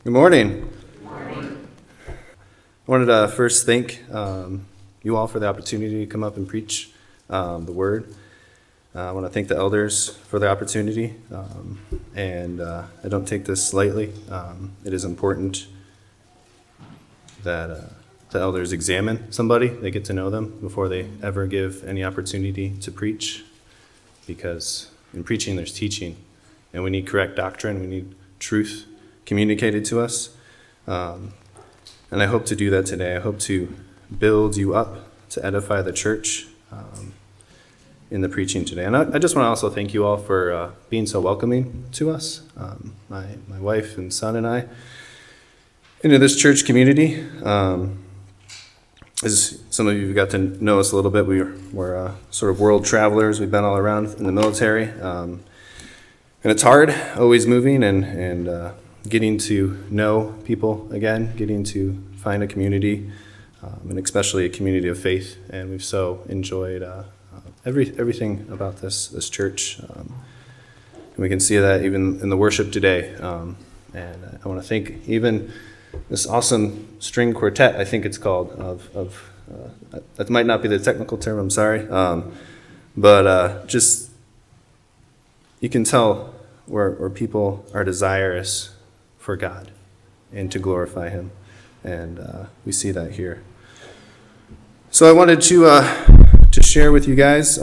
Good morning. I wanted to first thank you all for the opportunity to come up and preach the word. I want to thank the elders for the opportunity, and I don't take this lightly. It is important that the elders examine somebody, they get to know them before they ever give any opportunity to preach, because in preaching there's teaching, and we need correct doctrine, we need truth communicated to us. And I hope to do that today. I hope to build you up, to edify the church in the preaching today. And I just want to also thank you all for being so welcoming to us, my wife and son and I, into this church community. As some of you got to know us a little bit, we're sort of world travelers. We've been all around in the military. And it's hard, always moving and getting to know people again, getting to find a community, and especially a community of faith. And we've so enjoyed everything about this church. And we can see that even in the worship today. And I want to thank even this awesome string quartet, I think it's called, that might not be the technical term, I'm sorry. But just, you can tell where people are desirous for God and to glorify Him, and we see that here. So I wanted to share with you guys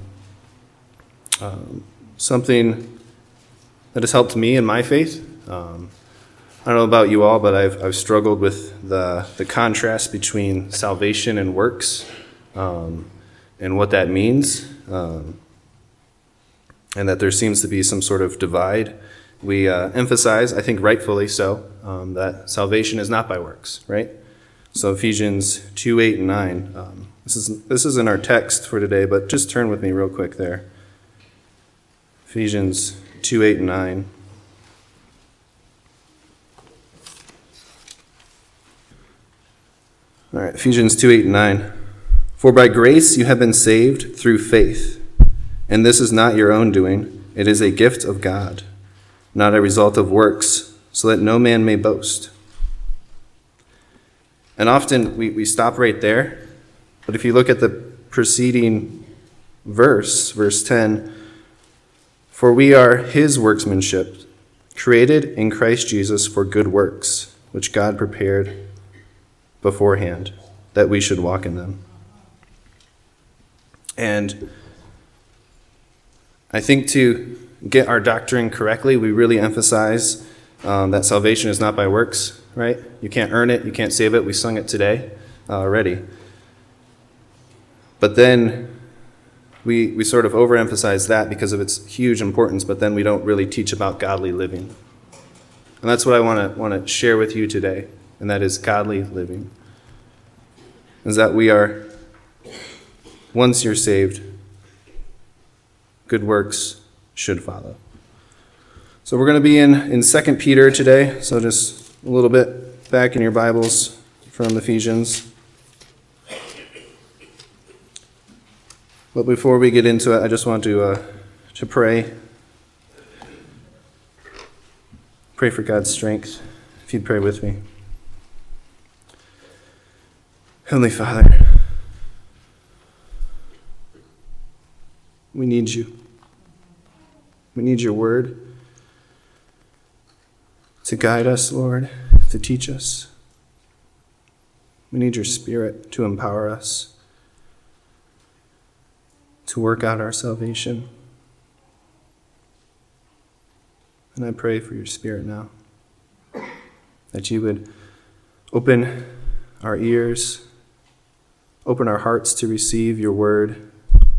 something that has helped me in my faith. I don't know about you all, but I've struggled with the contrast between salvation and works, and what that means, and that there seems to be some sort of divide. We emphasize, I think rightfully so, that salvation is not by works, right? So Ephesians 2, 8, and 9. This is in our text for today, but just turn with me real quick there. Ephesians 2, 8, and 9. All right, Ephesians 2, 8, and 9. For by grace you have been saved through faith, and this is not your own doing. It is a gift of God, not a result of works, so that no man may boast. And often we stop right there, but if you look at the preceding verse 10, for we are His workmanship, created in Christ Jesus for good works, which God prepared beforehand, that we should walk in them. And I think to get our doctrine correctly, we really emphasize that salvation is not by works, right? You can't earn it, you can't save it. We sung it today already. But then we sort of overemphasize that because of its huge importance, but then we don't really teach about godly living. And that's what I want to share with you today, and that is godly living. Is that we are, once you're saved, good works should follow. So we're going to be in 2 Peter today, so just a little bit back in your Bibles from Ephesians. But before we get into it, I just want to pray. Pray for God's strength, if you'd pray with me. Heavenly Father, we need you. We need your word to guide us, Lord, to teach us. We need your Spirit to empower us to work out our salvation. And I pray for your Spirit now, that you would open our ears, open our hearts to receive your word,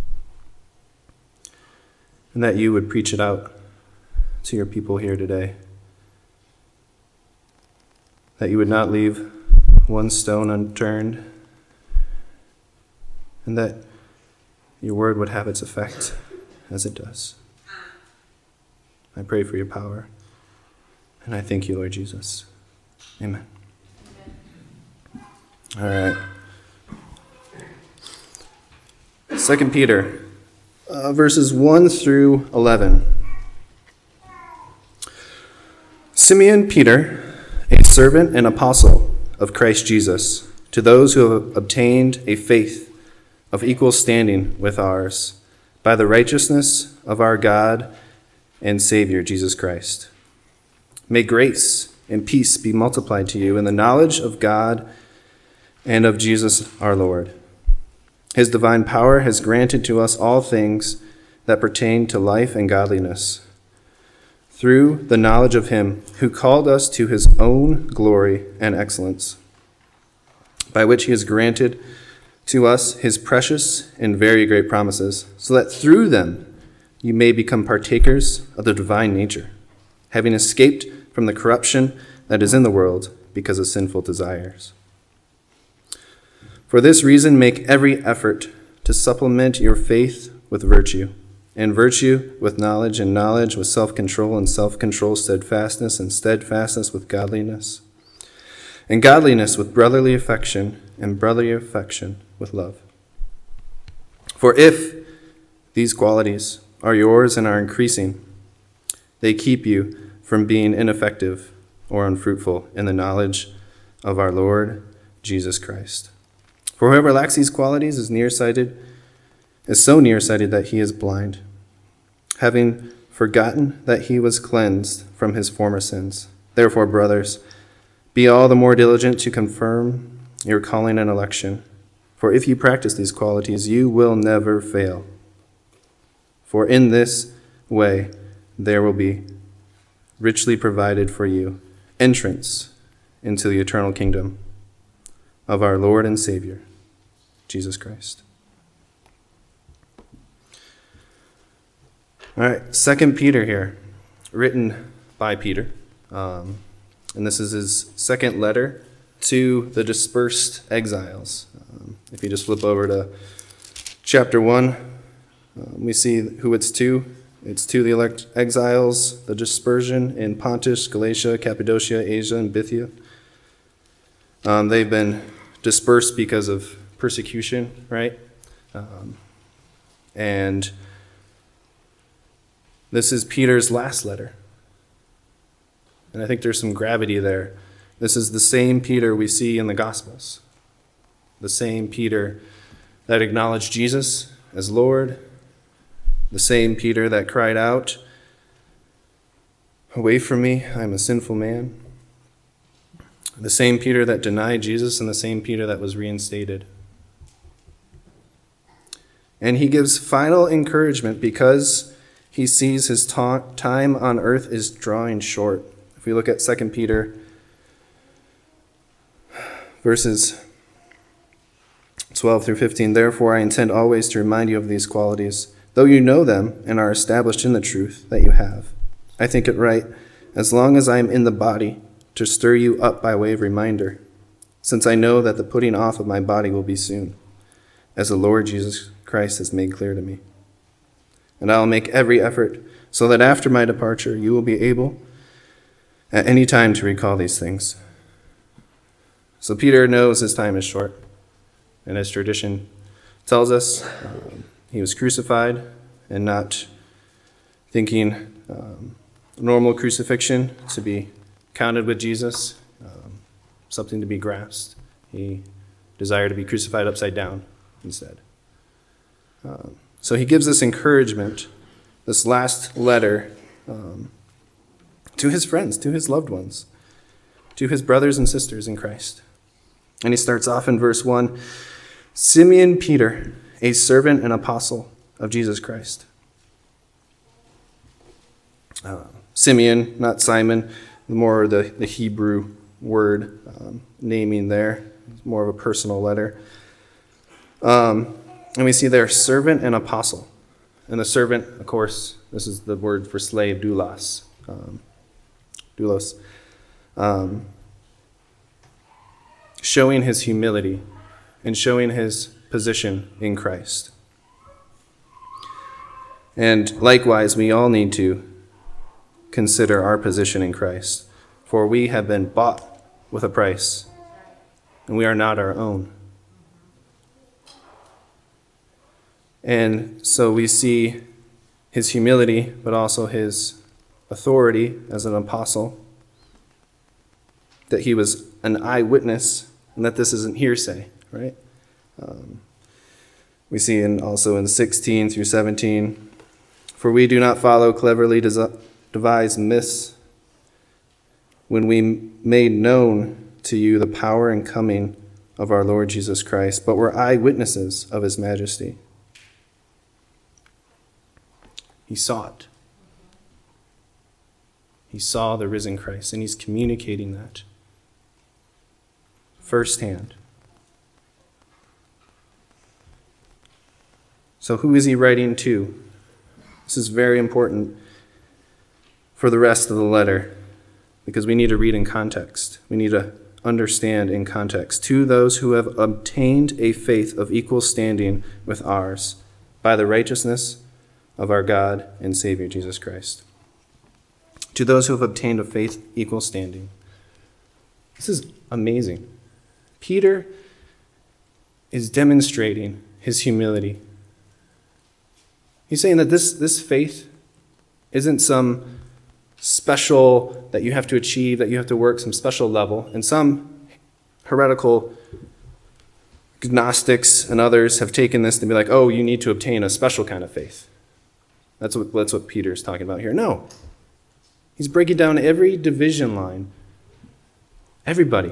and that you would preach it out to your people here today. That you would not leave one stone unturned, and that your word would have its effect as it does. I pray for your power, and I thank you, Lord Jesus. Amen. All right. 2 Peter, verses 1 through 11. Simeon Peter, a servant and apostle of Christ Jesus, to those who have obtained a faith of equal standing with ours, by the righteousness of our God and Savior, Jesus Christ. May grace and peace be multiplied to you in the knowledge of God and of Jesus our Lord. His divine power has granted to us all things that pertain to life and godliness, through the knowledge of him who called us to his own glory and excellence, by which he has granted to us his precious and very great promises, so that through them you may become partakers of the divine nature, having escaped from the corruption that is in the world because of sinful desires. For this reason, make every effort to supplement your faith with virtue, and virtue with knowledge, and knowledge with self-control, and self-control steadfastness, and steadfastness with godliness, and godliness with brotherly affection, and brotherly affection with love. For if these qualities are yours and are increasing, they keep you from being ineffective or unfruitful in the knowledge of our Lord Jesus Christ. For whoever lacks these qualities is so nearsighted that he is blind, having forgotten that he was cleansed from his former sins. Therefore, brothers, be all the more diligent to confirm your calling and election. For if you practice these qualities, you will never fail. For in this way there will be richly provided for you entrance into the eternal kingdom of our Lord and Savior, Jesus Christ. All right, 2 Peter here, written by Peter. And this is his second letter to the dispersed exiles. If you just flip over to chapter 1, we see who it's to. It's to the elect exiles, the dispersion in Pontus, Galatia, Cappadocia, Asia, and Bithynia. They've been dispersed because of persecution, right? And this is Peter's last letter. And I think there's some gravity there. This is the same Peter we see in the Gospels. The same Peter that acknowledged Jesus as Lord. The same Peter that cried out, "Away from me, I am a sinful man." The same Peter that denied Jesus, and the same Peter that was reinstated. And he gives final encouragement because he sees his time on earth is drawing short. If we look at 2 Peter verses 12 through 15, "Therefore I intend always to remind you of these qualities, though you know them and are established in the truth that you have. I think it right, as long as I am in the body, to stir you up by way of reminder, since I know that the putting off of my body will be soon, as the Lord Jesus Christ has made clear to me. And I will make every effort so that after my departure you will be able at any time to recall these things." So Peter knows his time is short, and as tradition tells us, he was crucified, and not thinking normal crucifixion to be counted with Jesus, something to be grasped. He desired to be crucified upside down instead. So he gives this encouragement, this last letter, to his friends, to his loved ones, to his brothers and sisters in Christ. And he starts off in verse 1, "Simeon Peter, a servant and apostle of Jesus Christ." Simeon, not Simon, more the Hebrew word naming there. It's more of a personal letter. And we see there servant and apostle. And the servant, of course, this is the word for slave, doulos. Showing his humility and showing his position in Christ. And likewise, we all need to consider our position in Christ, for we have been bought with a price, and we are not our own. And so we see his humility, but also his authority as an apostle. that he was an eyewitness and that this isn't hearsay, right? We see also in 16 through 17, for we do not follow cleverly devised myths when we made known to you the power and coming of our Lord Jesus Christ, but were eyewitnesses of his majesty. He saw it. He saw the risen Christ, and he's communicating that firsthand. So who is he writing to? This is very important for the rest of the letter, because we need to read in context. We need to understand in context. To those who have obtained a faith of equal standing with ours by the righteousness of our God and Savior Jesus Christ. To those who have obtained a faith equal standing. This is amazing. Peter is demonstrating his humility. He's saying that this faith isn't some special that you have to achieve, that you have to work some special level. And some heretical Gnostics and others have taken this to be like, oh, you need to obtain a special kind of faith. That's what Peter's talking about here. No. He's breaking down every division line. Everybody.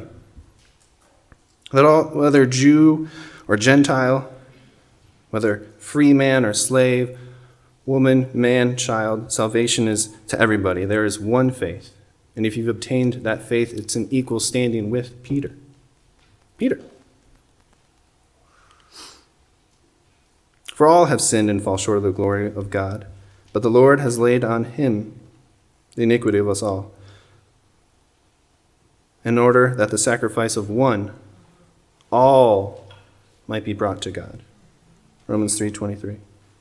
Whether Jew or Gentile, whether free man or slave, woman, man, child, salvation is to everybody. There is one faith. And if you've obtained that faith, it's an equal standing with Peter. Peter. For all have sinned and fall short of the glory of God, but the Lord has laid on him the iniquity of us all, in order that the sacrifice of one, all might be brought to God. Romans 3:23.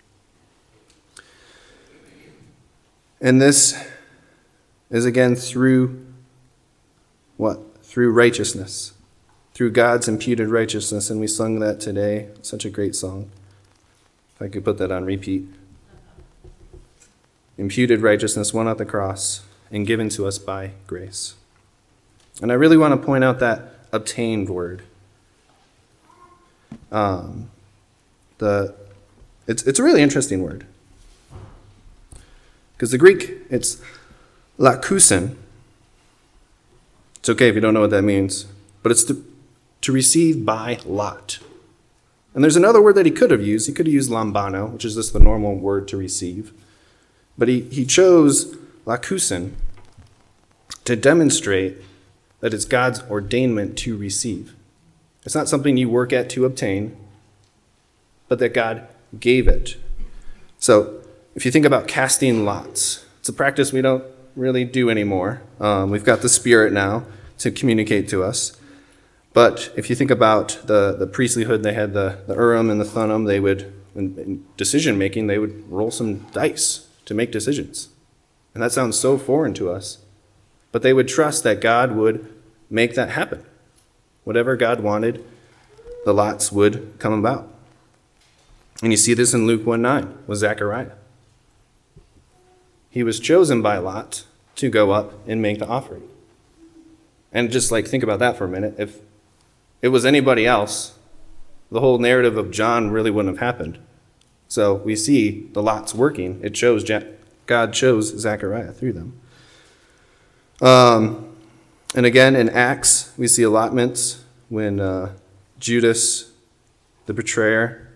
And this is again through what? Through righteousness. Through God's imputed righteousness. And we sung that today. Such a great song. If I could put that on repeat. Imputed righteousness won at the cross and given to us by grace. And I really want to point out that obtained word. It's a really interesting word. Because the Greek, it's lakusin. It's okay if you don't know what that means. But it's to receive by lot. And there's another word that he could have used. He could have used lambano, which is just the normal word to receive. But he chose lakusin to demonstrate that it's God's ordainment to receive. It's not something you work at to obtain, but that God gave it. So if you think about casting lots, it's a practice we don't really do anymore. We've got the Spirit now to communicate to us. But if you think about the priestlyhood, they had the Urim and the Thummim. They would, in decision making, they would roll some dice to make decisions. And that sounds so foreign to us. But they would trust that God would make that happen. Whatever God wanted, the lots would come about. And you see this in Luke 1:9 with Zechariah. He was chosen by Lot to go up and make the offering. And just think about that for a minute. If it was anybody else, the whole narrative of John really wouldn't have happened. So we see the lots working. It shows God chose Zechariah through them. And again, in Acts, we see allotments when Judas, the betrayer,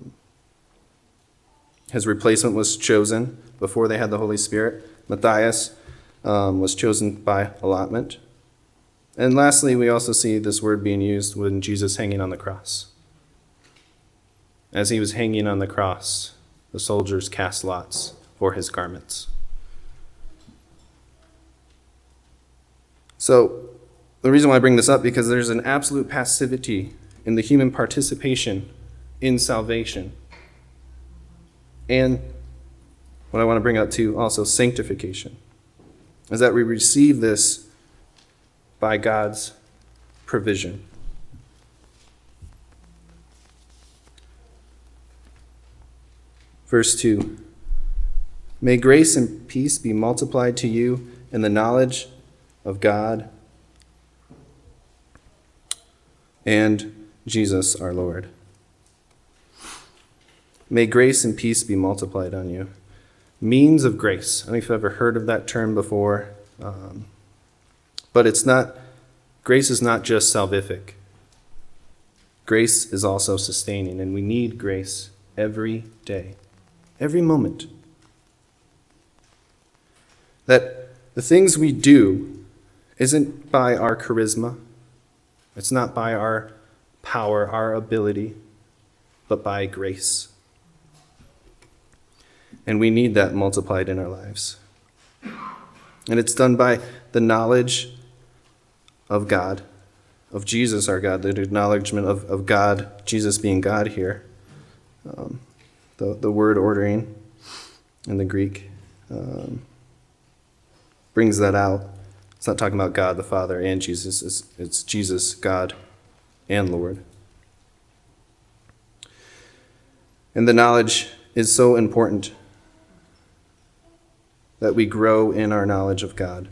his replacement was chosen before they had the Holy Spirit. Matthias was chosen by allotment. And lastly, we also see this word being used when Jesus hanging on the cross. As he was hanging on the cross, the soldiers cast lots for his garments. So the reason why I bring this up, because there's an absolute passivity in the human participation in salvation. And what I want to bring up too, also sanctification, is that we receive this by God's provision. Verse 2, may grace and peace be multiplied to you in the knowledge of God and Jesus our Lord. May grace and peace be multiplied on you. Means of grace. I don't know if you've ever heard of that term before, but grace is not just salvific. Grace is also sustaining, and we need grace every day, every moment. That the things we do isn't by our charisma, it's not by our power, our ability, but by grace. And we need that multiplied in our lives. And it's done by the knowledge of God, of Jesus our God, the acknowledgement of God, Jesus being God here. The word ordering in the Greek brings that out. It's not talking about God the Father and Jesus. It's Jesus, God, and Lord. And the knowledge is so important that we grow in our knowledge of God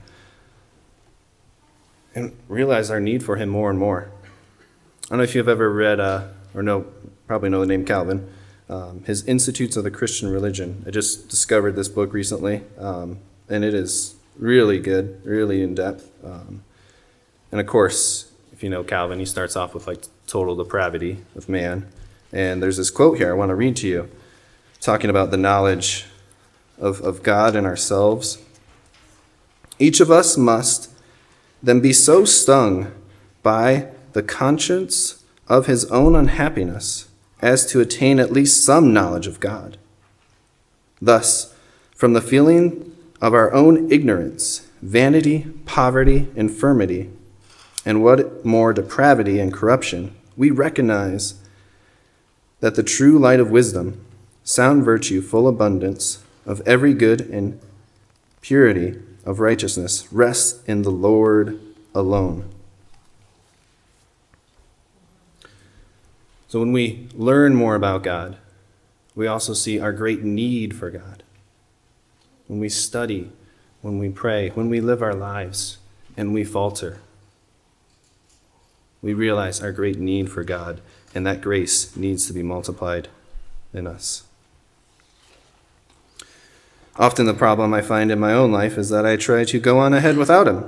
and realize our need for him more and more. I don't know if you've ever read, probably know the name Calvin, his Institutes of the Christian Religion. I just discovered this book recently, and it is really good, really in-depth. And of course, if you know Calvin, he starts off with total depravity of man. And there's this quote here I want to read to you, talking about the knowledge of God and ourselves. Each of us must then be so stung by the conscience of his own unhappiness as to attain at least some knowledge of God. Thus, from the feeling of our own ignorance, vanity, poverty, infirmity, and what more depravity and corruption, we recognize that the true light of wisdom, sound virtue, full abundance of every good and purity of righteousness rests in the Lord alone. So when we learn more about God, we also see our great need for God. When we study, when we pray, when we live our lives, and we falter, we realize our great need for God, and that grace needs to be multiplied in us. Often the problem I find in my own life is that I try to go on ahead without him.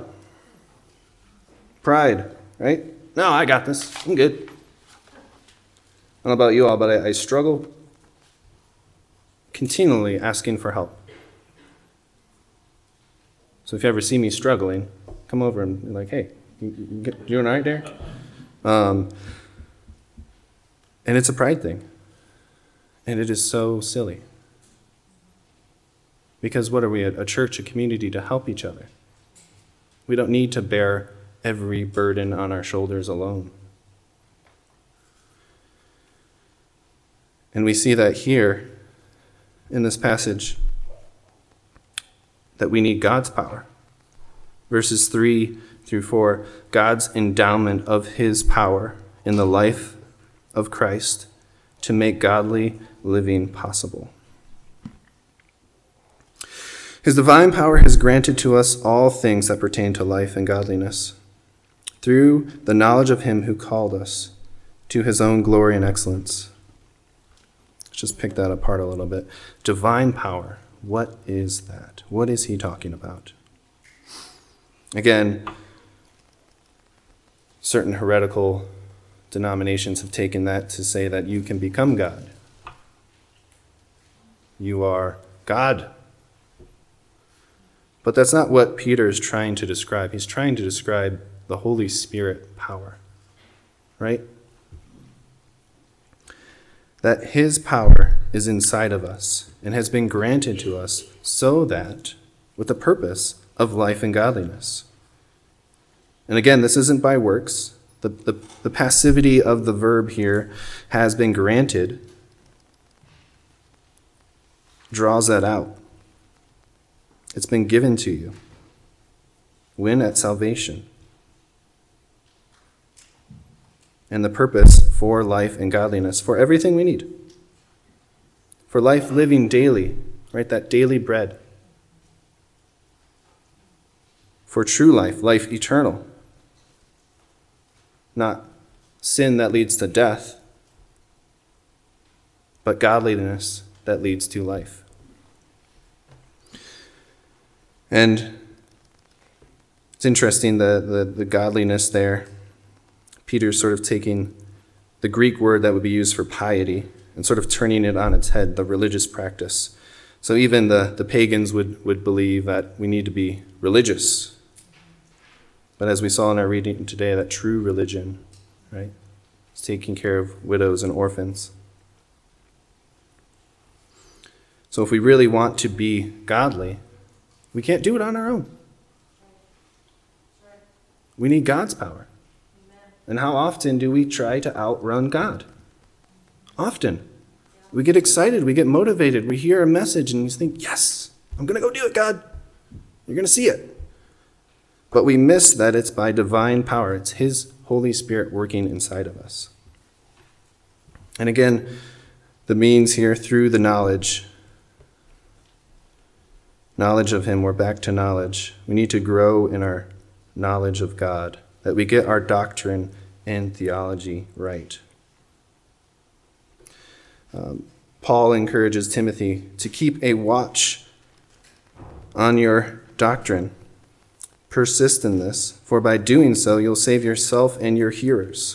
Pride, right? No, I got this. I'm good. I don't know about you all, but I struggle continually asking for help. So if you ever see me struggling, come over and be like, hey, you doing all right there? And it's a pride thing. And it is so silly. Because what are we, a church, a community to help each other? We don't need to bear every burden on our shoulders alone. And we see that here in this passage, that we need God's power. Verses 3-4, God's endowment of his power in the life of Christ to make godly living possible. His divine power has granted to us all things that pertain to life and godliness through the knowledge of him who called us to his own glory and excellence. Let's just pick that apart a little bit. Divine power, what is that? What is he talking about? Again, certain heretical denominations have taken that to say that you can become God. You are God. But that's not what Peter is trying to describe. He's trying to describe the Holy Spirit power, right? That his power is inside of us and has been granted to us so that, with the purpose of life and godliness. And again, this isn't by works. The passivity of the verb here has been granted, draws that out. It's been given to you. When? At salvation. And the purpose for life and godliness, for everything we need. For life living daily, right? That daily bread. For true life, life eternal. Not sin that leads to death, but godliness that leads to life. And it's interesting, the godliness there. Peter's sort of taking the Greek word that would be used for piety and sort of turning it on its head, the religious practice. So even the pagans would believe that we need to be religious. But as we saw in our reading today, that true religion, right, is taking care of widows and orphans. So if we really want to be godly, we can't do it on our own. We need God's power. And how often do we try to outrun God? Often. We get excited, we get motivated, we hear a message and you think, yes, I'm going to go do it, God. You're going to see it. But we miss that it's by divine power. It's His Holy Spirit working inside of us. And again, the means here through the knowledge of Him, we're back to knowledge. We need to grow in our knowledge of God, that we get our doctrine and theology right. Paul encourages Timothy to keep a watch on your doctrine. Persist in this, for by doing so, you'll save yourself and your hearers.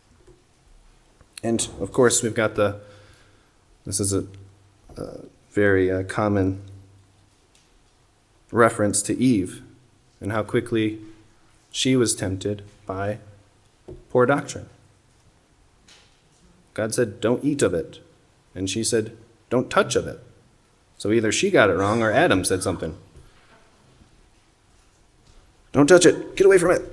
And, of course, we've got this is a very common reference to Eve and how quickly she was tempted by poor doctrine. God said, don't eat of it. And she said, don't touch of it. So either she got it wrong or Adam said something. Don't touch it. Get away from it.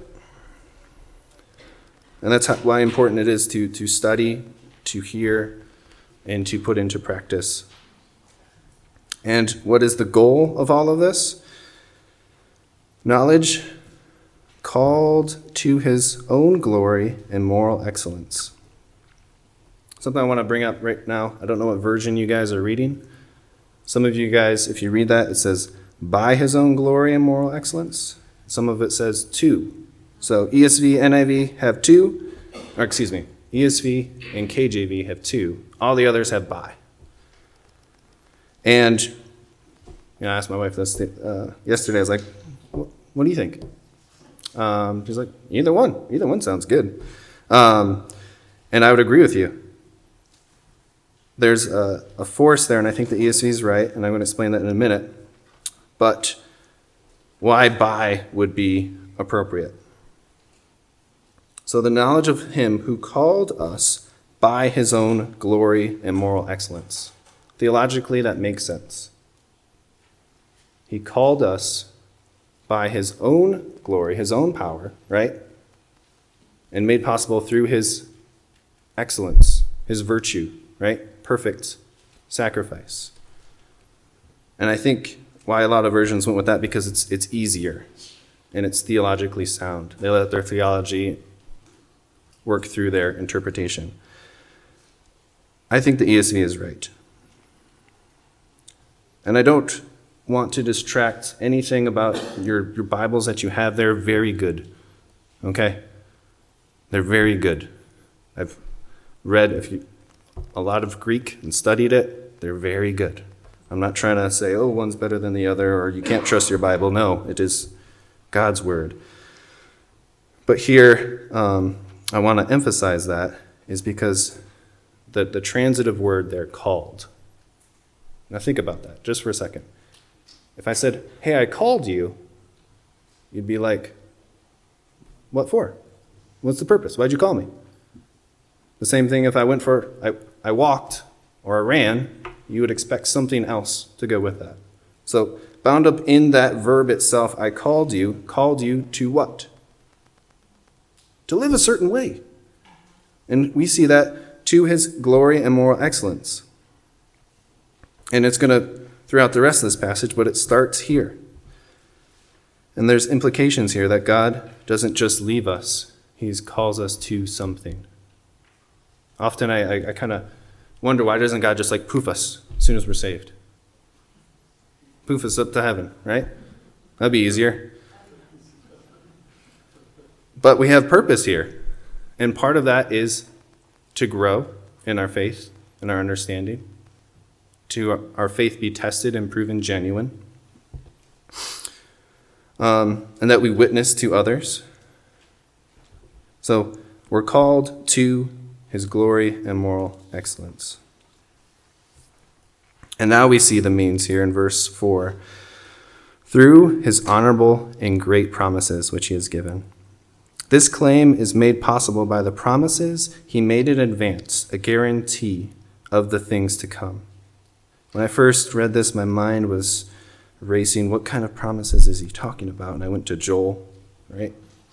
And that's why important it is to study, to hear, and to put into practice. And what is the goal of all of this? Knowledge called to His own glory and moral excellence. Something I want to bring up right now. I don't know what version you guys are reading. Some of you guys, if you read that, it says, by His own glory and moral excellence. Some of it says to. So ESV, NIV have to, or excuse me, ESV and KJV have to. All the others have by. And I asked my wife this yesterday. I was like, what do you think? She's like, either one. Either one sounds good. And I would agree with you. There's a force there, and I think the ESV is right, and I'm going to explain that in a minute. But why by would be appropriate. So the knowledge of Him who called us by His own glory and moral excellence. Theologically, that makes sense. He called us by His own glory, His own power, right? And made possible through His excellence, His virtue, right? Perfect sacrifice. And I think why a lot of versions went with that, because it's easier and it's theologically sound. They let their theology work through their interpretation. I think the ESV is right. And I don't want to distract anything about your Bibles that you have. They're very good. Okay? They're very good. I've read a lot of Greek and studied it. They're very good. I'm not trying to say, oh, one's better than the other, or you can't trust your Bible. No, it is God's word. But here, I want to emphasize that is because the transitive word there, called. Now think about that just for a second. If I said, hey, I called you, you'd be like, what for? What's the purpose? Why'd you call me? The same thing if I walked or I ran, you would expect something else to go with that. So bound up in that verb itself, I called you to what? To live a certain way. And we see that to His glory and moral excellence. And it's going to, throughout the rest of this passage, but it starts here. And there's implications here that God doesn't just leave us. He calls us to something. Often I kind of wonder, why doesn't God just like poof us as soon as we're saved? Poof us up to heaven, right? That'd be easier. But we have purpose here. And part of that is to grow in our faith and our understanding, to our faith be tested and proven genuine, and that we witness to others. So we're called to his glory and moral excellence. And now we see the means here in verse 4. Through his honorable and great promises which he has given. This claim is made possible by the promises he made in advance, a guarantee of the things to come. When I first read this, my mind was racing. What kind of promises is he talking about? And I went to Joel, right?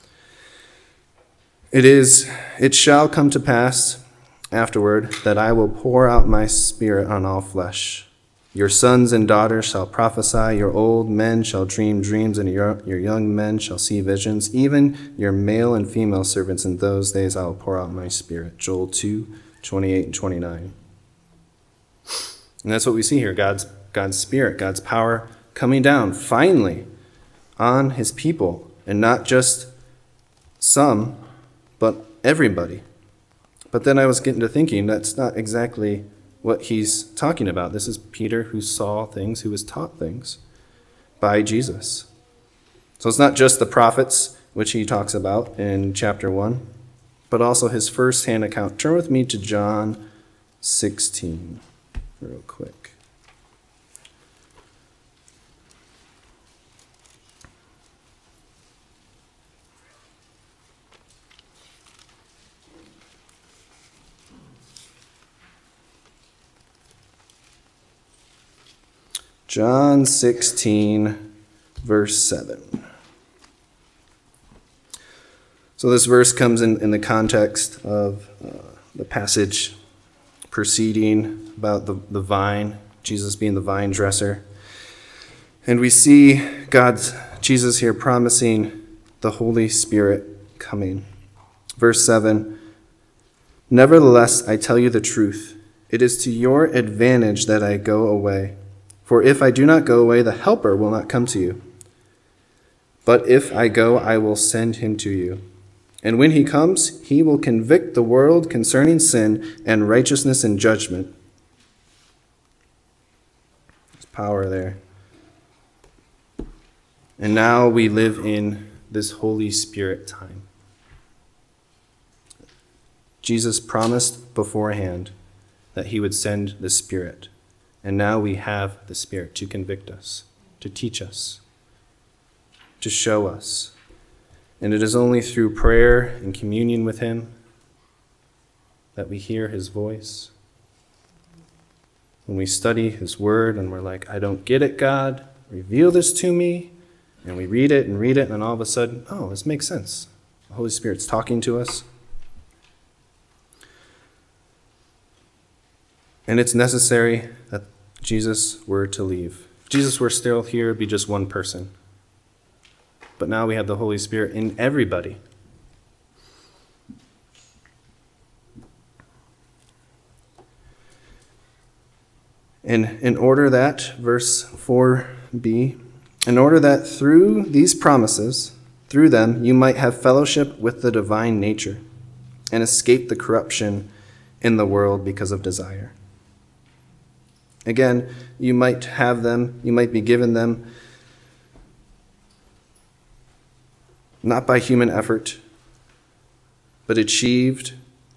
It shall come to pass afterward that I will pour out my spirit on all flesh. Your sons and daughters shall prophesy, your old men shall dream dreams, and your young men shall see visions. Even your male and female servants in those days I will pour out my spirit. Joel 2:28 and 29. And that's what we see here, God's spirit, God's power coming down finally on his people, and not just some, but everybody. But then I was getting to thinking that's not exactly what he's talking about. This is Peter who saw things, who was taught things by Jesus. So it's not just the prophets, which he talks about in chapter 1, but also his first-hand account. Turn with me to John 16 real quick. John 16, verse 7. So this verse comes in the context of the passage preceding about the vine, Jesus being the vine dresser. And we see Jesus here promising the Holy Spirit coming. Verse 7, nevertheless, I tell you the truth. It is to your advantage that I go away. For if I do not go away, the Helper will not come to you. But if I go, I will send him to you. And when he comes, he will convict the world concerning sin and righteousness and judgment. There's power there. And now we live in this Holy Spirit time. Jesus promised beforehand that he would send the Spirit. And now we have the Spirit to convict us, to teach us, to show us. And it is only through prayer and communion with him that we hear his voice. When we study his word and we're like, I don't get it, God, reveal this to me. And we read it, and then all of a sudden, oh, this makes sense. The Holy Spirit's talking to us. And it's necessary that Jesus were to leave. If Jesus were still here, it'd be just one person. But now we have the Holy Spirit in everybody. And in order that, verse 4b, in order that through these promises, through them, you might have fellowship with the divine nature and escape the corruption in the world because of desire. Again, you might have them, you might be given them, not by human effort, but achieved,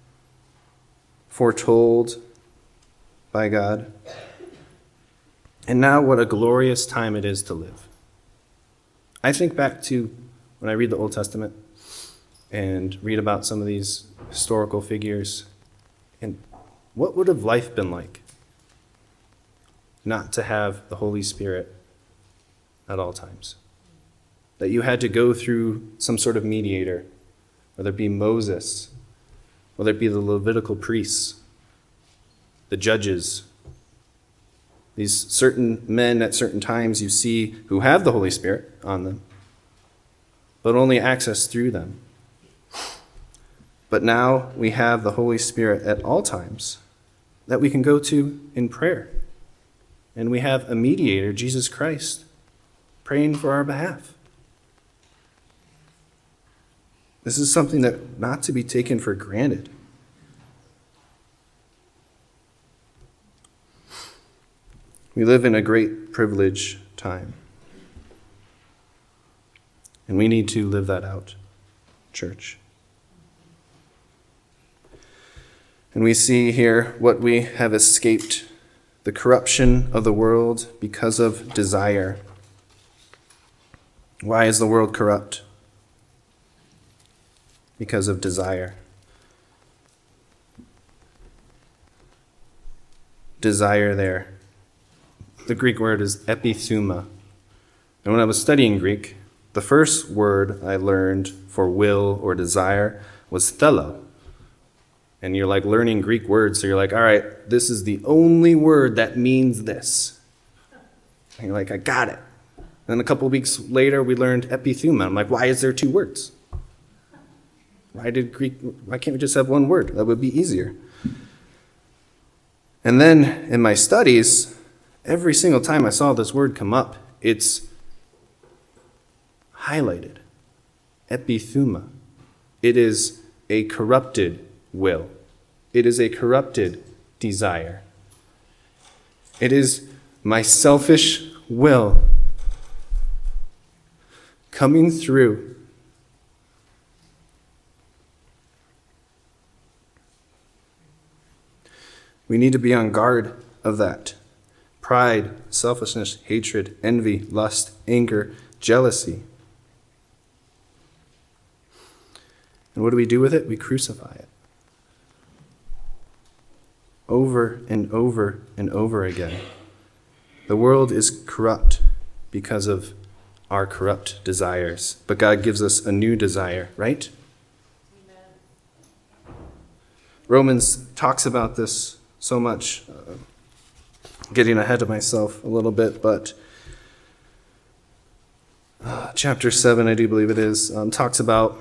foretold by God. And now what a glorious time it is to live. I think back to when I read the Old Testament and read about some of these historical figures, and what would have life been like not to have the Holy Spirit at all times? That you had to go through some sort of mediator, whether it be Moses, whether it be the Levitical priests, the judges, these certain men at certain times you see who have the Holy Spirit on them, but only access through them. But now we have the Holy Spirit at all times that we can go to in prayer. And we have a mediator, Jesus Christ, praying for our behalf. This is something that not to be taken for granted. We live in a great privilege time. And we need to live that out, church. And we see here what we have escaped, the corruption of the world because of desire. Why is the world corrupt? Because of desire. Desire there. The Greek word is epithuma. And when I was studying Greek, the first word I learned for will or desire was thelo. And you're like learning Greek words, so you're like, all right, this is the only word that means this. And you're like, I got it. And then a couple of weeks later, we learned epithuma. I'm like, why is there two words? Why can't we just have one word? That would be easier. And then in my studies, every single time I saw this word come up, it's highlighted. Epithuma. It is a corrupted will. It is a corrupted desire. It is my selfish will coming through. We need to be on guard of that. Pride, selfishness, hatred, envy, lust, anger, jealousy. And what do we do with it? We crucify it. Over and over and over again. The world is corrupt because of our corrupt desires. But God gives us a new desire, right? Amen. Romans talks about this so much. Getting ahead of myself a little bit, but chapter 7, I do believe it is, talks about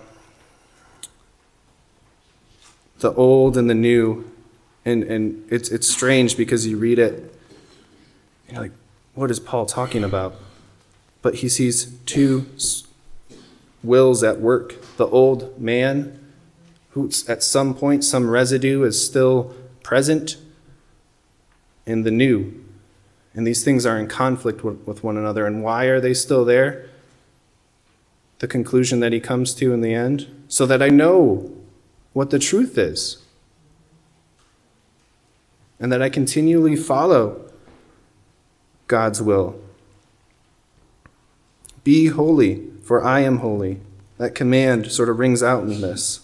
the old and the new. And it's strange because you read it, you're like, what is Paul talking about? But he sees two wills at work. The old man, who at some point, some residue is still present, and the new. And these things are in conflict with one another. And why are they still there? The conclusion that he comes to in the end, so that I know what the truth is. And that I continually follow God's will. Be holy, for I am holy. That command sort of rings out in this.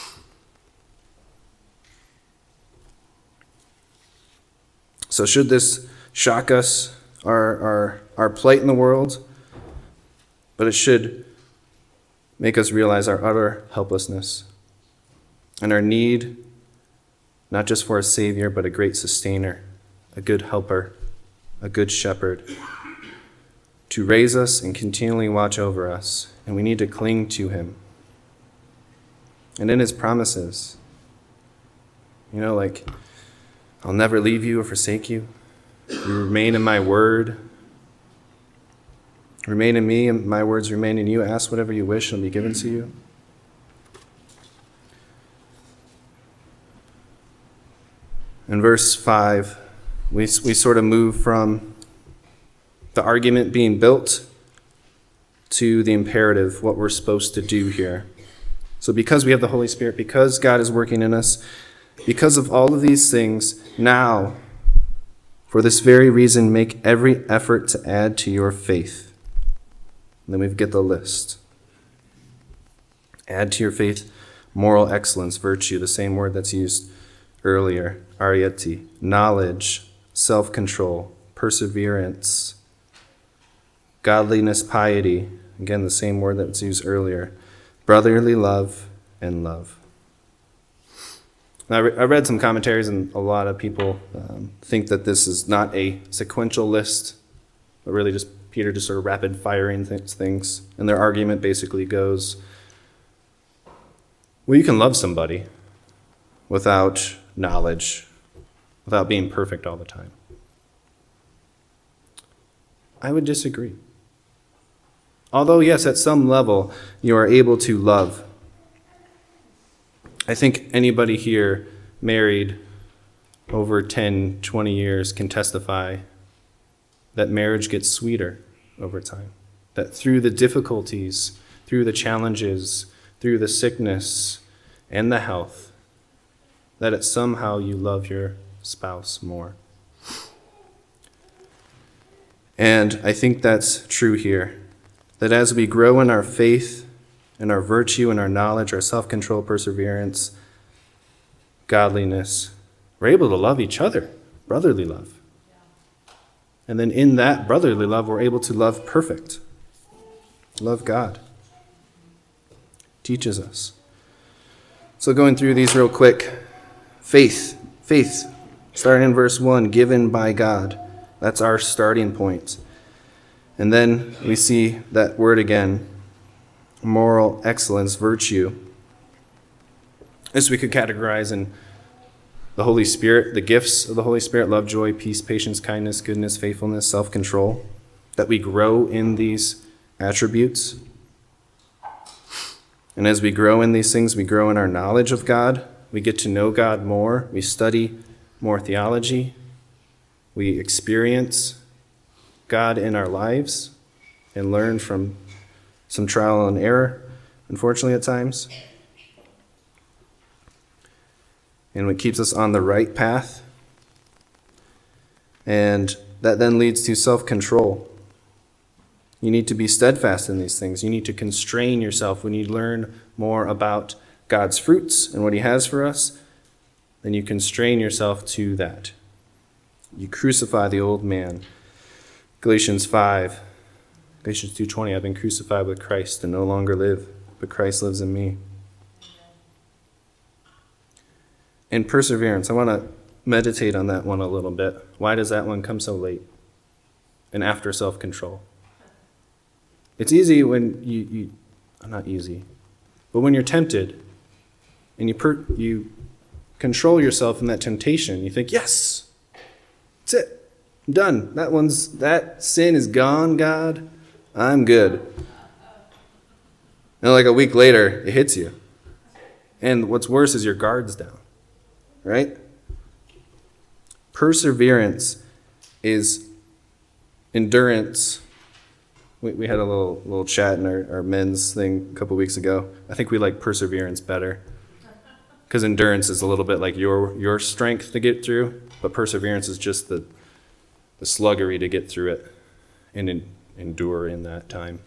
So should this shock us, our plight in the world? But it should make us realize our utter helplessness and our need not just for a Savior, but a great sustainer, a good helper, a good shepherd, to raise us and continually watch over us. And we need to cling to him. And in his promises, like, I'll never leave you or forsake you. You remain in my word. Remain in me, and my words remain in you. Ask whatever you wish, and it'll be given to you. In verse 5, we sort of move from the argument being built to the imperative, what we're supposed to do here. So because we have the Holy Spirit, because God is working in us, because of all of these things, now, for this very reason, make every effort to add to your faith. And then we get the list. Add to your faith moral excellence, virtue, the same word that's used earlier, arieti, knowledge, self-control, perseverance, godliness, piety, again, the same word that's used earlier, brotherly love, and love. Now, I read some commentaries, and a lot of people think that this is not a sequential list, but really just Peter just sort of rapid-firing things. And their argument basically goes, well, you can love somebody without knowledge, without being perfect all the time. I would disagree. Although, yes, at some level, you are able to love. I think anybody here married over 10, 20 years can testify that marriage gets sweeter over time. That through the difficulties, through the challenges, through the sickness and the health, that it somehow you love your spouse more. And I think that's true here. That as we grow in our faith and our virtue and our knowledge, our self-control, perseverance, godliness, we're able to love each other, brotherly love. And then in that brotherly love, we're able to love perfect. Love God. Teaches us. So going through these real quick. Faith. Starting in verse 1, given by God. That's our starting point. And then we see that word again, moral excellence, virtue. This we could categorize in the Holy Spirit, the gifts of the Holy Spirit, love, joy, peace, patience, kindness, goodness, faithfulness, self-control, that we grow in these attributes. And as we grow in these things, we grow in our knowledge of God. We get to know God more. We study more theology. We experience God in our lives and learn from some trial and error, unfortunately, at times. And it keeps us on the right path. And that then leads to self-control. You need to be steadfast in these things. You need to constrain yourself. When you learn more about God's fruits and what he has for us, then you constrain yourself to that. You crucify the old man. Galatians 2:20, I've been crucified with Christ and no longer live, but Christ lives in me. And perseverance, I want to meditate on that one a little bit. Why does that one come so late? And after self-control. It's easy when you not easy, but when you're tempted and you control yourself in that temptation, you think, yes, that's it, I'm done. That sin is gone, God, I'm good. And like a week later, it hits you. And what's worse is your guard's down, right? Perseverance is endurance. We had a little chat in our men's thing a couple weeks ago. I think we like perseverance better because endurance is a little bit like your strength to get through, but perseverance is just the sluggery to get through it and endure in that time.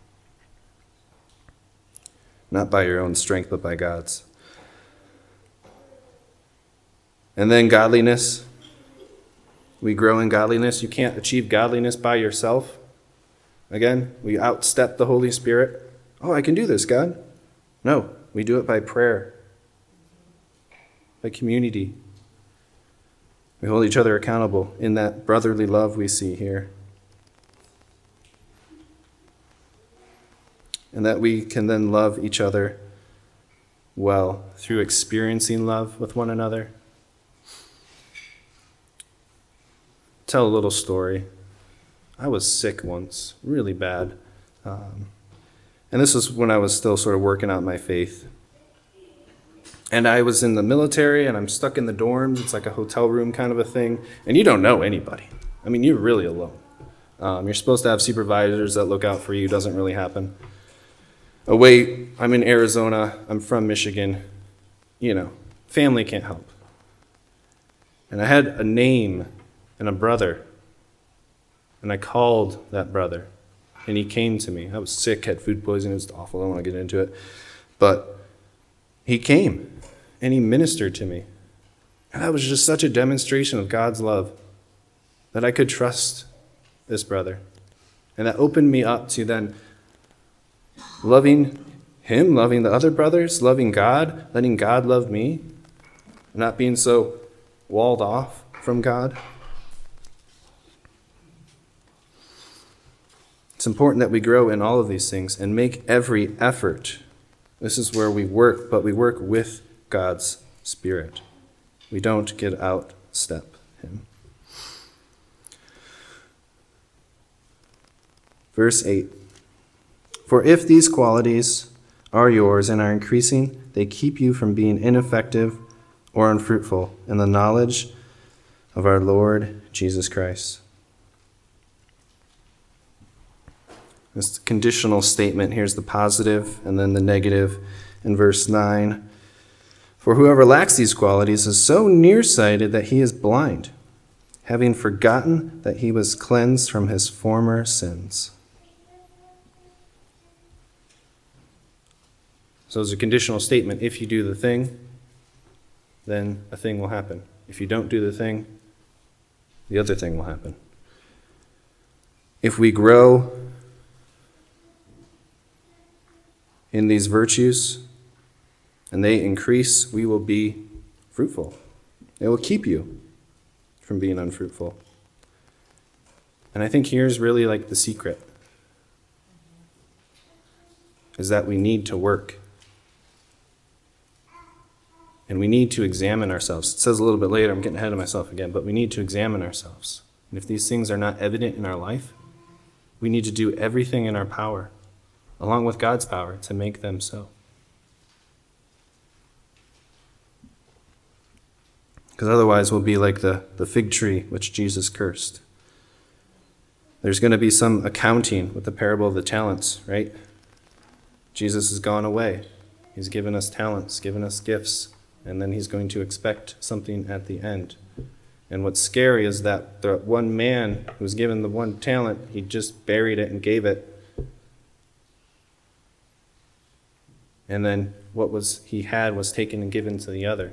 Not by your own strength, but by God's. And then godliness. We grow in godliness. You can't achieve godliness by yourself. Again, we outstep the Holy Spirit. Oh, I can do this, God. No, we do it by prayer, by community. We hold each other accountable in that brotherly love we see here. And that we can then love each other well through experiencing love with one another. Tell a little story. I was sick once, really bad. And this was when I was still sort of working out my faith. And I was in the military, and I'm stuck in the dorms. It's like a hotel room kind of a thing. And you don't know anybody. I mean, you're really alone. You're supposed to have supervisors that look out for you. Doesn't really happen. I'm in Arizona. I'm from Michigan. Family can't help. And I had a name and a brother. And I called that brother, and he came to me. I was sick, had food poisoning. It was awful. I don't want to get into it. But he came, and he ministered to me. And that was just such a demonstration of God's love that I could trust this brother. And that opened me up to then loving him, loving the other brothers, loving God, letting God love me, not being so walled off from God. It's important that we grow in all of these things and make every effort. This is where we work, but we work with God's Spirit. We don't get outstep him. Verse 8. For if these qualities are yours and are increasing, they keep you from being ineffective or unfruitful in the knowledge of our Lord Jesus Christ. This conditional statement, here's the positive and then the negative in verse 9. For whoever lacks these qualities is so nearsighted that he is blind, having forgotten that he was cleansed from his former sins. So it's a conditional statement. If you do the thing, then a thing will happen. If you don't do the thing, the other thing will happen. If we grow in these virtues and they increase, we will be fruitful. It will keep you from being unfruitful. And I think here's really like the secret, is that we need to work. And we need to examine ourselves. It says a little bit later, I'm getting ahead of myself again, but we need to examine ourselves. And if these things are not evident in our life, we need to do everything in our power, along with God's power, to make them so. Because otherwise we'll be like the fig tree which Jesus cursed. There's going to be some accounting with the parable of the talents, right? Jesus has gone away. He's given us talents, given us gifts, and then he's going to expect something at the end. And what's scary is that the one man who was given the one talent, he just buried it and gave it. And then what he had was taken and given to the other.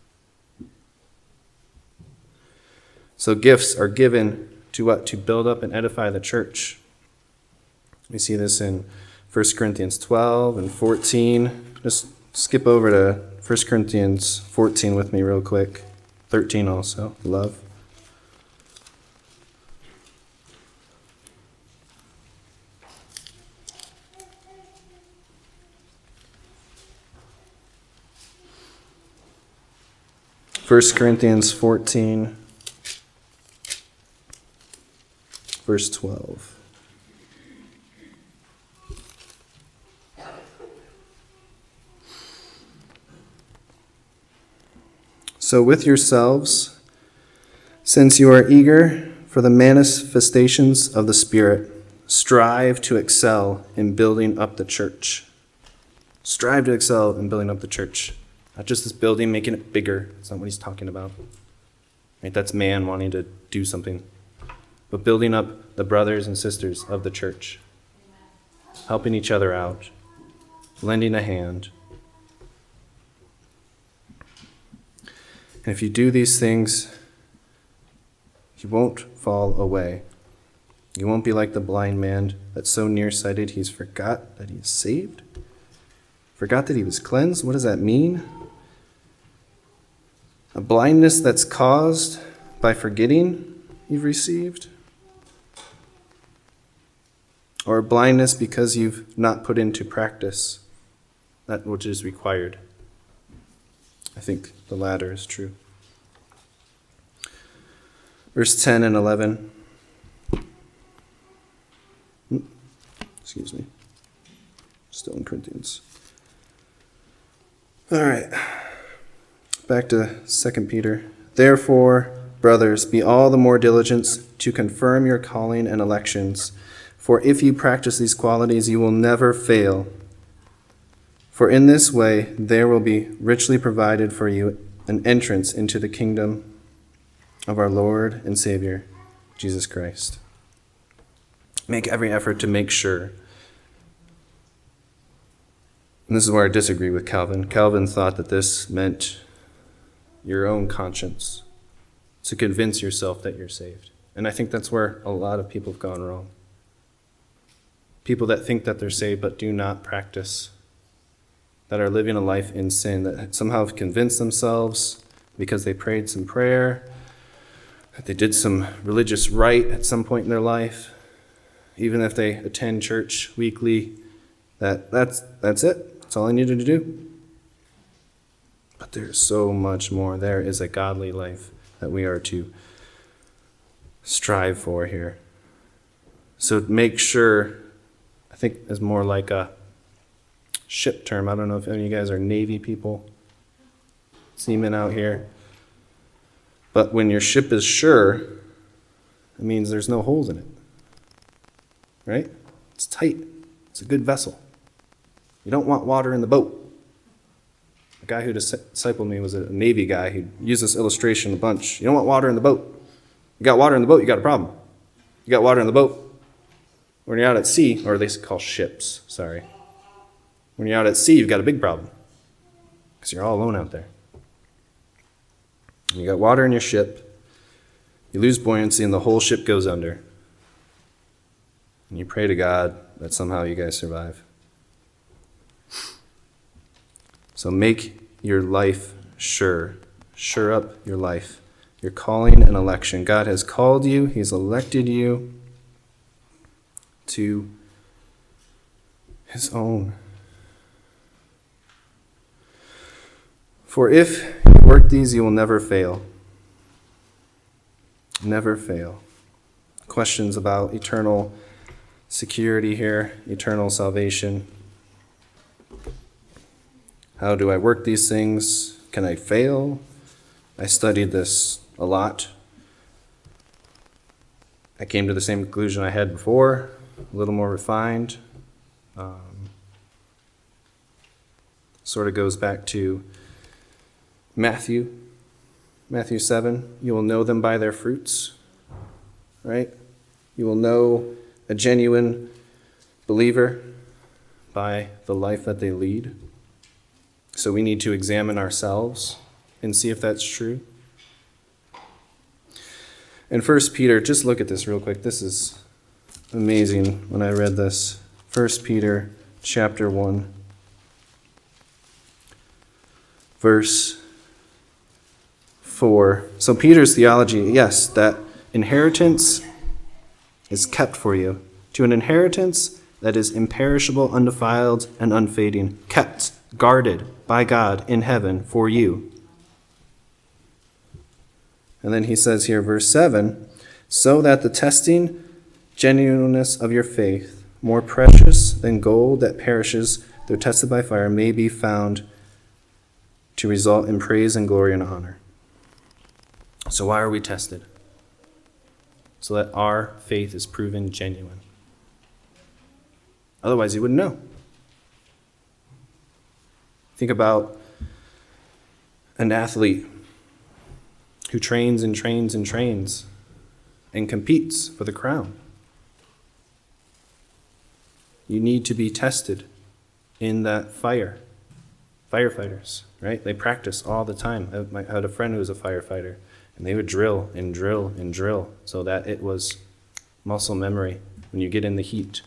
So gifts are given to what? To build up and edify the church. We see this in 1 Corinthians 12 and 14. Just skip over to 1 Corinthians 14 with me real quick. 13 also, love. First Corinthians 14, verse 12. So with yourselves, since you are eager for the manifestations of the Spirit, strive to excel in building up the church. Strive to excel in building up the church. Not just this building, making it bigger. That's not what he's talking about. Right? That's man wanting to do something. But building up the brothers and sisters of the church. Helping each other out. Lending a hand. And if you do these things, you won't fall away. You won't be like the blind man that's so nearsighted he's forgot that he is saved. Forgot that he was cleansed. What does that mean? A blindness that's caused by forgetting you've received? Or a blindness because you've not put into practice that which is required? I think the latter is true. Verse 10 and 11. Excuse me. Still in Corinthians. All right. Back to 2 Peter. Therefore, brothers, be all the more diligent to confirm your calling and elections. For if you practice these qualities, you will never fail. For in this way, there will be richly provided for you an entrance into the kingdom of our Lord and Savior, Jesus Christ. Make every effort to make sure. And this is where I disagree with Calvin. Calvin thought that this meant your own conscience, to convince yourself that you're saved. And I think that's where a lot of people have gone wrong. People that think that they're saved but do not practice, that are living a life in sin, that somehow have convinced themselves because they prayed some prayer, that they did some religious rite at some point in their life, even if they attend church weekly, that's it. That's all I needed to do. But there's so much more. There is a godly life that we are to strive for here. So make sure, I think is more like a ship term. I don't know if any of you guys are Navy people, seamen out here. But when your ship is sure, it means there's no holes in it. Right? It's tight. It's a good vessel. You don't want water in the boat. The guy who discipled me was a Navy guy. He used this illustration a bunch. You don't want water in the boat. You got water in the boat, you got a problem. You got water in the boat. When you're out at sea, or they call ships, sorry. When you're out at sea, you've got a big problem. Because you're all alone out there. You got water in your ship. You lose buoyancy and the whole ship goes under. And you pray to God that somehow you guys survive. So make your life sure. Sure up your life. Your calling and election. God has called you. He's elected you to his own. For if you work these, you will never fail. Never fail. Questions about eternal security here, eternal salvation. How do I work these things? Can I fail? I studied this a lot. I came to the same conclusion I had before, a little more refined. Sort of goes back to Matthew 7. You will know them by their fruits, right? You will know a genuine believer by the life that they lead. So we need to examine ourselves and see if that's true. In 1 Peter, just look at this real quick. This is amazing when I read this. 1 Peter chapter 1, verse 4. So Peter's theology, yes, that inheritance is kept for you. To an inheritance that is imperishable, undefiled, and unfading, kept, guarded by God in heaven for you. And then he says here, verse 7, so that the testing genuineness of your faith, more precious than gold that perishes, though tested by fire, may be found to result in praise and glory and honor. So why are we tested? So that our faith is proven genuine. Otherwise, you wouldn't know. Think about an athlete who trains and trains and trains and competes for the crown. You need to be tested in that fire. Firefighters, right? They practice all the time. I had a friend who was a firefighter, and they would drill and drill and drill so that it was muscle memory when you get in the heat.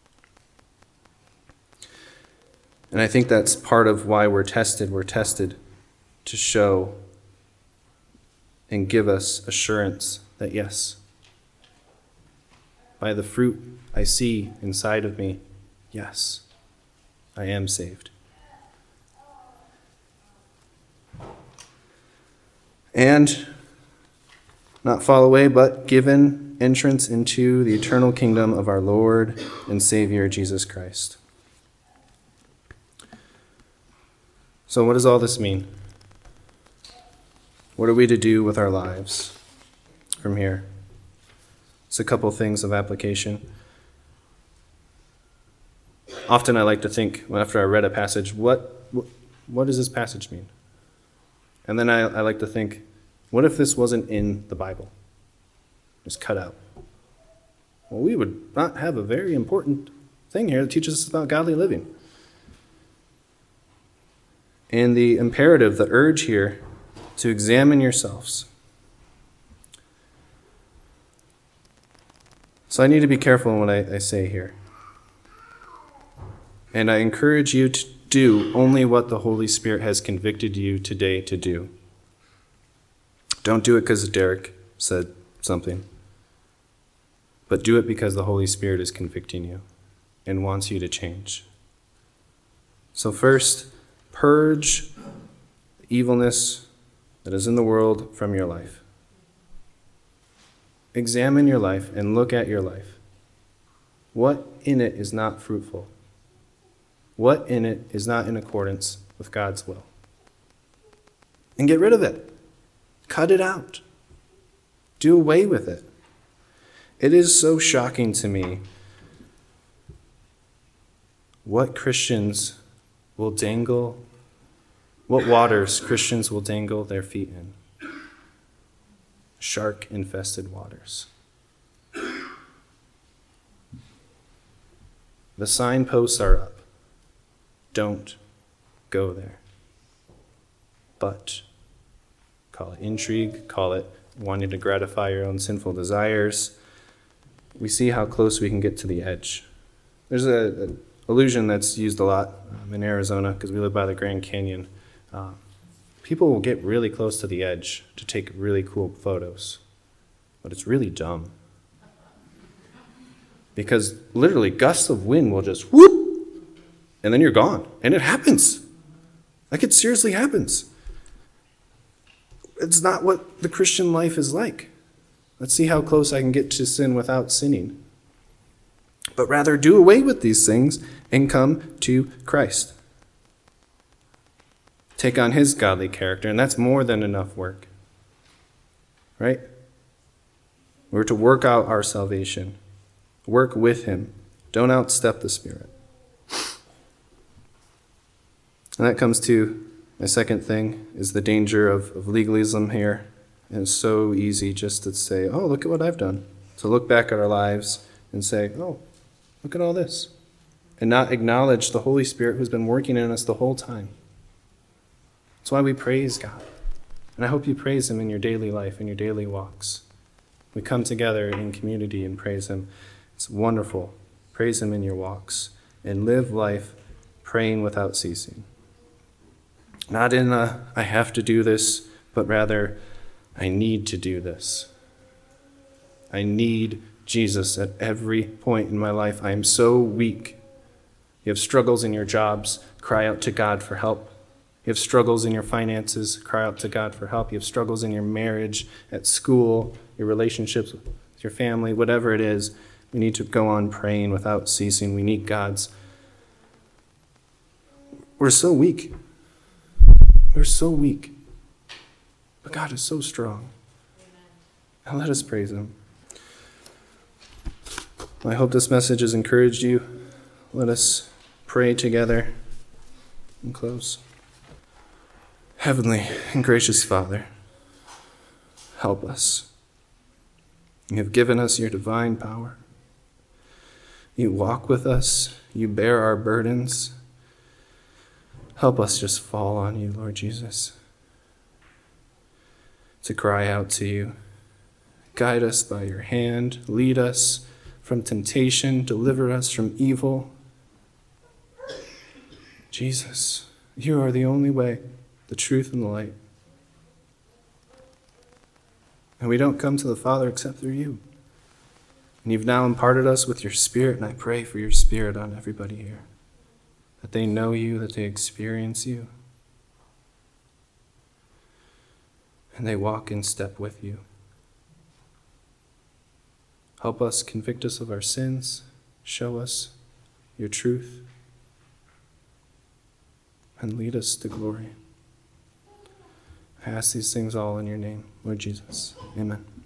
And I think that's part of why we're tested. We're tested to show and give us assurance that yes, by the fruit I see inside of me, yes, I am saved. And not fall away, but given entrance into the eternal kingdom of our Lord and Savior, Jesus Christ. So what does all this mean? What are we to do with our lives from here? It's a couple things of application. Often I like to think, after I read a passage, what does this passage mean? And then I like to think, what if this wasn't in the Bible? Just cut out. Well, we would not have a very important thing here that teaches us about godly living. And the imperative, the urge here, to examine yourselves. So I need to be careful in what I say here. And I encourage you to do only what the Holy Spirit has convicted you today to do. Don't do it because Derek said something, but do it because the Holy Spirit is convicting you and wants you to change. So first, purge the evilness that is in the world from your life. Examine your life and look at your life. What in it is not fruitful? What in it is not in accordance with God's will? And get rid of it. Cut it out. Do away with it. It is so shocking to me what Christians will dangle, what waters Christians will dangle their feet in. Shark-infested waters. The signposts are up. Don't go there. But call it intrigue, call it wanting to gratify your own sinful desires. We see how close we can get to the edge. There's an illusion that's used a lot in Arizona because we live by the Grand Canyon. People will get really close to the edge to take really cool photos, but it's really dumb. Because literally gusts of wind will just whoop, and then you're gone. And it happens. Like it seriously happens. It's not what the Christian life is like. Let's see how close I can get to sin without sinning. But rather do away with these things and come to Christ. Take on his godly character, and that's more than enough work. Right? We're to work out our salvation. Work with him. Don't outstep the Spirit. And that comes to my second thing, is the danger of legalism here. And it's so easy just to say, oh, look at what I've done. To look back at our lives and say, oh, look at all this. And not acknowledge the Holy Spirit who's been working in us the whole time. That's why we praise God. And I hope you praise him in your daily life, in your daily walks. We come together in community and praise him. It's wonderful. Praise him in your walks. And live life praying without ceasing. Not in a, I have to do this, but rather, I need to do this. I need Jesus at every point in my life. I am so weak. You have struggles in your jobs, cry out to God for help. You have struggles in your finances, cry out to God for help. You have struggles in your marriage, at school, your relationships with your family, whatever it is. We need to go on praying without ceasing. We need God's. We're so weak. We're so weak. But God is so strong. And let us praise him. I hope this message has encouraged you. Let us pray together and close. Heavenly and gracious Father, help us. You have given us your divine power. You walk with us. You bear our burdens. Help us just fall on you, Lord Jesus, to cry out to you. Guide us by your hand. Lead us from temptation. Deliver us from evil. Jesus, you are the only way, the truth, and the light. And we don't come to the Father except through you. And you've now imparted us with your Spirit, and I pray for your Spirit on everybody here. That they know you, that they experience you. And they walk in step with you. Help us, convict us of our sins, show us your truth, and lead us to glory. I ask these things all in your name, Lord Jesus. Amen.